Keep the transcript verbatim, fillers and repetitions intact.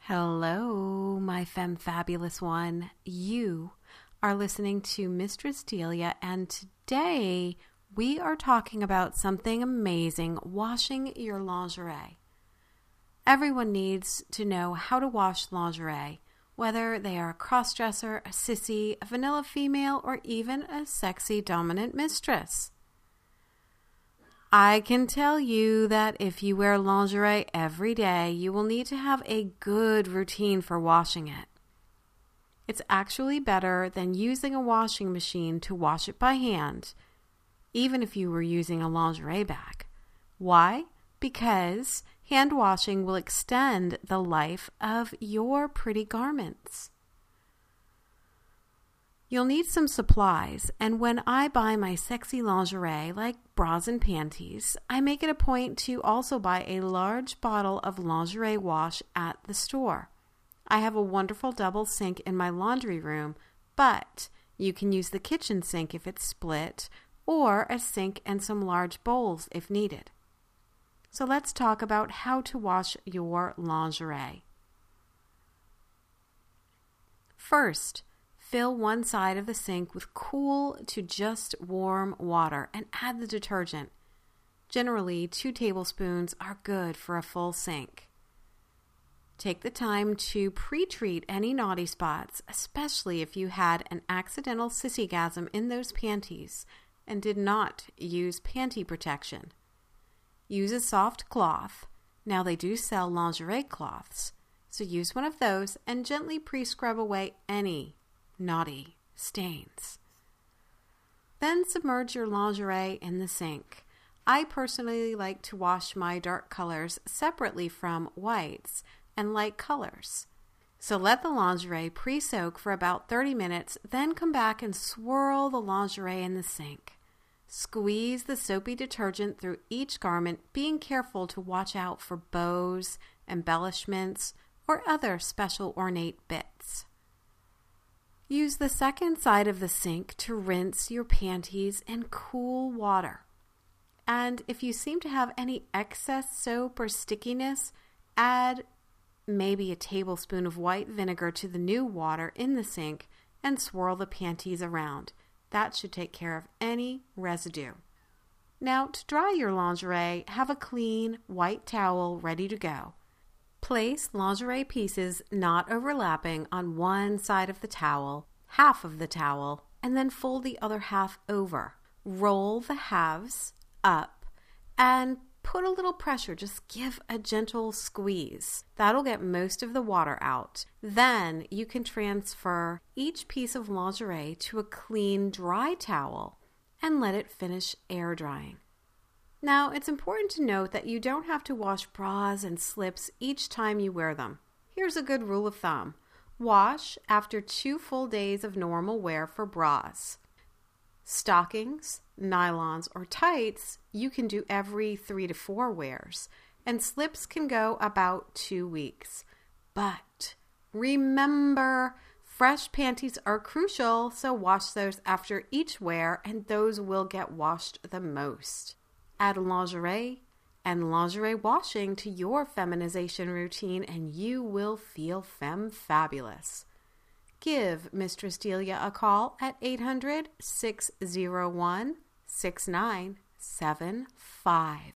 Hello, my femme fabulous one. You are listening to Mistress Delia, and today we are talking about something amazing, washing your lingerie. Everyone needs to know how to wash lingerie, whether they are a cross-dresser, a sissy, a vanilla female, or even a sexy dominant mistress. I can tell you that if you wear lingerie every day, you will need to have a good routine for washing it. It's actually better than using a washing machine to wash it by hand, even if you were using a lingerie bag. Why? Because hand washing will extend the life of your pretty garments. You'll need some supplies, and when I buy my sexy lingerie, like bras and panties, I make it a point to also buy a large bottle of lingerie wash at the store. I have a wonderful double sink in my laundry room, but you can use the kitchen sink if it's split, or a sink and some large bowls if needed. So let's talk about how to wash your lingerie. First, fill one side of the sink with cool to just warm water and add the detergent. Generally, two tablespoons are good for a full sink. Take the time to pre-treat any naughty spots, especially if you had an accidental sissygasm in those panties and did not use panty protection. Use a soft cloth. Now they do sell lingerie cloths, so use one of those and gently pre-scrub away any naughty stains. Then submerge your lingerie in the sink. I personally like to wash my dark colors separately from whites and light colors. So let the lingerie pre-soak for about thirty minutes, then come back and swirl the lingerie in the sink. Squeeze the soapy detergent through each garment, being careful to watch out for bows, embellishments, or other special ornate bits. Use the second side of the sink to rinse your panties in cool water. And if you seem to have any excess soap or stickiness, add maybe a tablespoon of white vinegar to the new water in the sink and swirl the panties around. That should take care of any residue. Now, to dry your lingerie, have a clean white towel ready to go. Place lingerie pieces not overlapping on one side of the towel, half of the towel, and then fold the other half over. Roll the halves up and put a little pressure. Just give a gentle squeeze. That'll get most of the water out. Then you can transfer each piece of lingerie to a clean, dry towel and let it finish air drying. Now, it's important to note that you don't have to wash bras and slips each time you wear them. Here's a good rule of thumb. Wash after two full days of normal wear for bras. Stockings, nylons, or tights you can do every three to four wears, and slips can go about two weeks. But remember, fresh panties are crucial, so wash those after each wear, and those will get washed the most. Add lingerie and lingerie washing to your feminization routine and you will feel femme fabulous. Give Mistress Delia a call at eight hundred, six oh one, six nine seven five.